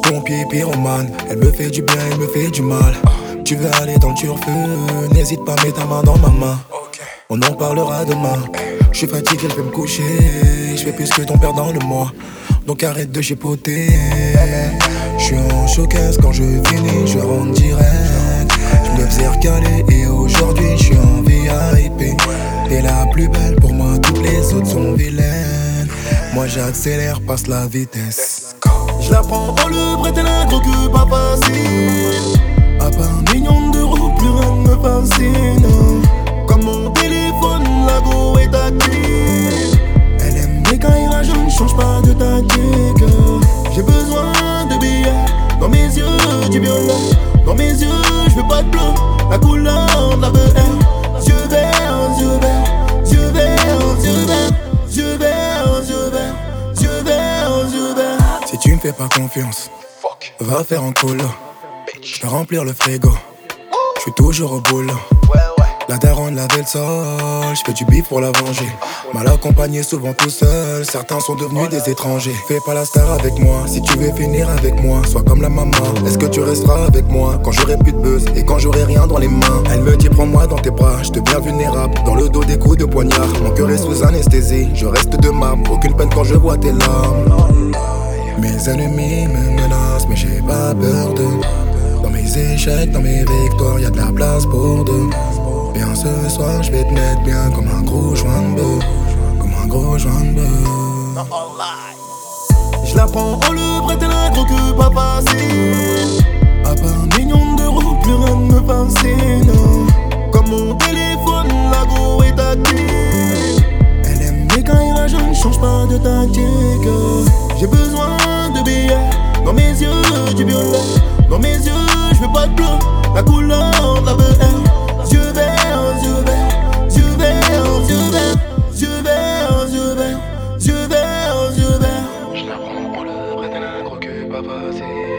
pompier, pyromane. Elle me fait du bien, elle me fait du mal. Tu veux aller dans le turfeu, n'hésite pas, mets ta main dans ma main. On en parlera demain. Je suis fatigué, je vais me coucher. Je fais plus que ton père dans le mois. Donc arrête de chipoter. Je suis en showcase quand je finis, je rentre direct. Je me faisais recaler et aujourd'hui je suis en VIP. T'es la plus belle, pour moi toutes les autres sont vilaines. Moi j'accélère, passe la vitesse. Je la prends en le prêt, elle a un gros cul pas facile. À part Un million d'euros, plus rien ne me fascine. Comme mon téléphone, la go est active. elle aime Mais quand il va, je ne change pas de tactique. J'ai besoin de billets, dans mes yeux du violet. Dans mes yeux, je veux pas de bleu, la couleur de la BR. Yeux verts, yeux verts, yeux verts, yeux verts, yeux verts, yeux verts, yeux verts, yeux verts. Si tu me fais pas confiance, va faire en colo. Je vais remplir le frigo. Je suis toujours au boulot. La daronne lavait le sol, je fais du bif pour la venger. Mal accompagné, souvent tout seul, certains sont devenus des étrangers. Fais pas la star avec moi, si tu veux finir avec moi, sois comme la maman. Est-ce que tu resteras avec moi quand j'aurai plus de buzz et quand j'aurai rien dans les mains? Elle me dit prends-moi dans tes bras, je deviens vulnérable. Dans le dos des coups de poignard, mon cœur est sous anesthésie. Je reste de marbre, aucune peine quand je vois tes larmes. Mes ennemis me menacent, mais j'ai pas peur d'eux. Dans mes échecs, dans mes victoires, y'a de la place pour deux. Viens ce soir, je vais te mettre bien comme un gros joint de bœuf. Comme un gros joint de bœuf. Je la prends en le prêt, elle a un gros cul pas facile. À part Un million d'euros, plus rien ne me fascine. Comme mon téléphone, la go est active. elle aime Mais quand il va, je ne change pas de tactique. J'ai besoin de billets, dans mes yeux du violet. Dans mes yeux, je veux pas de bleu, la couleur de la BR. Yeux verts, yeux verts, yeux verts, yeux verts, yeux verts, yeux verts, yeux verts, yeux verts. Je la prends en le prêt, elle a un gros cul pas facile.